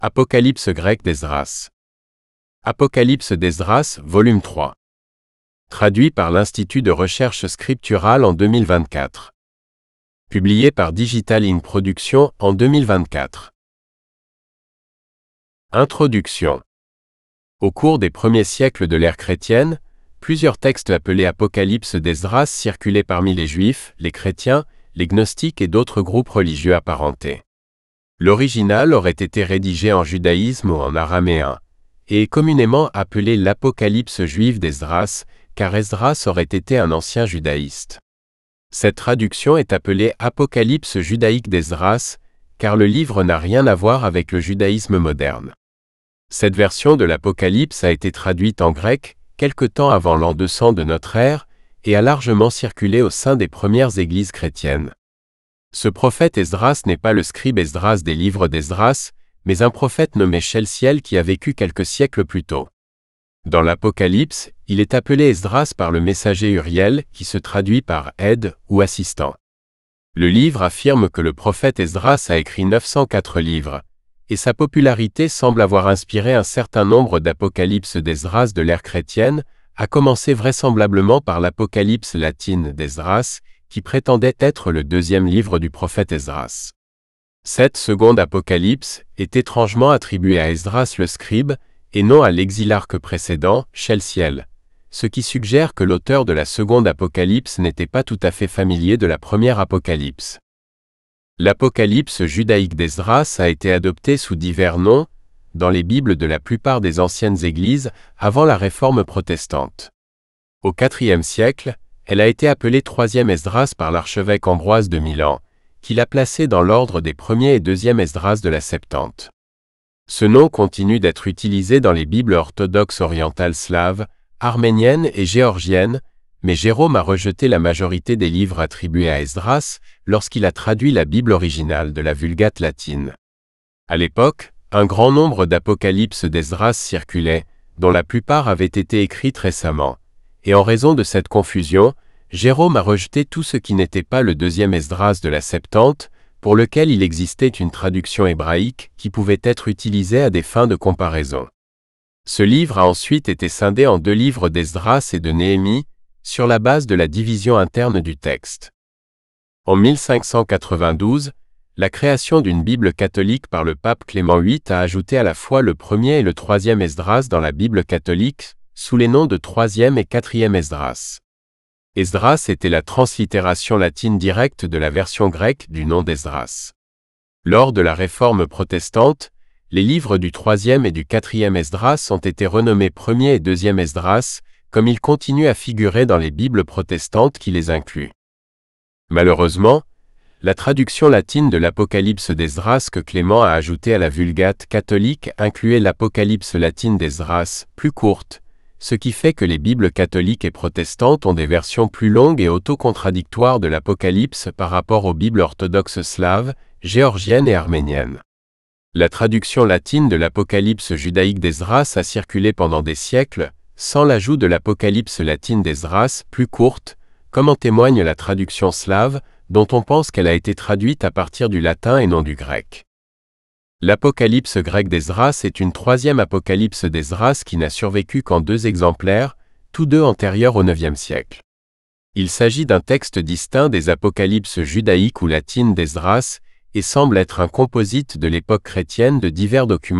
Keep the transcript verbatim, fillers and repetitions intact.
Apocalypse grec d'Esdras. Apocalypse d'Esdras, volume trois. Traduit par l'Institut de recherche scripturale en deux mille vingt-quatre. Publié par Digital Ink Productions en deux mille vingt-quatre. Introduction. Au cours des premiers siècles de l'ère chrétienne, plusieurs textes appelés Apocalypse d'Esdras circulaient parmi les Juifs, les chrétiens, les gnostiques et d'autres groupes religieux apparentés. L'original aurait été rédigé en judaïsme ou en araméen, et est communément appelé l'Apocalypse juive d'Esdras, car Esdras aurait été un ancien judaïste. Cette traduction est appelée Apocalypse judaïque d'Esdras, car le livre n'a rien à voir avec le judaïsme moderne. Cette version de l'Apocalypse a été traduite en grec quelque temps avant l'an deux cents de notre ère et a largement circulé au sein des premières églises chrétiennes. Ce prophète Esdras n'est pas le scribe Esdras des livres d'Esdras, mais un prophète nommé Shelciel qui a vécu quelques siècles plus tôt. Dans l'Apocalypse, il est appelé Esdras par le messager Uriel, qui se traduit par « aide » ou « assistant ». Le livre affirme que le prophète Esdras a écrit neuf cent quatre livres, et sa popularité semble avoir inspiré un certain nombre d'apocalypses d'Esdras de l'ère chrétienne, à commencer vraisemblablement par l'Apocalypse latine d'Esdras, qui prétendait être le deuxième livre du prophète Esdras. Cette seconde apocalypse est étrangement attribuée à Esdras le scribe, et non à l'exilarque précédent, Shelciel, ce qui suggère que l'auteur de la seconde apocalypse n'était pas tout à fait familier de la première apocalypse. L'Apocalypse judaïque d'Esdras a été adoptée sous divers noms, dans les Bibles de la plupart des anciennes églises, avant la réforme protestante. Au quatrième siècle, elle a été appelée troisième Esdras par l'archevêque Ambroise de Milan, qui l'a placée dans l'ordre des premiers et deuxième Esdras de la Septante. Ce nom continue d'être utilisé dans les Bibles orthodoxes orientales slaves, arméniennes et géorgiennes, mais Jérôme a rejeté la majorité des livres attribués à Esdras lorsqu'il a traduit la Bible originale de la Vulgate latine. À l'époque, un grand nombre d'apocalypses d'Esdras circulaient, dont la plupart avaient été écrites récemment, et en raison de cette confusion, Jérôme a rejeté tout ce qui n'était pas le deuxième Esdras de la Septante, pour lequel il existait une traduction hébraïque qui pouvait être utilisée à des fins de comparaison. Ce livre a ensuite été scindé en deux livres d'Esdras et de Néhémie, sur la base de la division interne du texte. En mille cinq cent quatre-vingt-douze, la création d'une Bible catholique par le pape Clément huit a ajouté à la fois le premier et le troisième Esdras dans la Bible catholique, sous les noms de troisième et quatrième Esdras. Esdras était la translittération latine directe de la version grecque du nom d'Esdras. Lors de la réforme protestante, les livres du troisième et du quatrième Esdras ont été renommés premier et deuxième Esdras, comme ils continuent à figurer dans les Bibles protestantes qui les incluent. Malheureusement, la traduction latine de l'Apocalypse d'Esdras que Clément a ajoutée à la Vulgate catholique incluait l'Apocalypse latine d'Esdras, plus courte, ce qui fait que les Bibles catholiques et protestantes ont des versions plus longues et autocontradictoires de l'Apocalypse par rapport aux Bibles orthodoxes slaves, géorgiennes et arméniennes. La traduction latine de l'Apocalypse judaïque d'Esdras a circulé pendant des siècles, sans l'ajout de l'Apocalypse latine d'Esdras, plus courte, comme en témoigne la traduction slave, dont on pense qu'elle a été traduite à partir du latin et non du grec. L'Apocalypse grec d'Esdras est une troisième apocalypse d'Esdras qui n'a survécu qu'en deux exemplaires, tous deux antérieurs au neuvième siècle. Il s'agit d'un texte distinct des apocalypses judaïques ou latines d'Esdras et semble être un composite de l'époque chrétienne de divers documents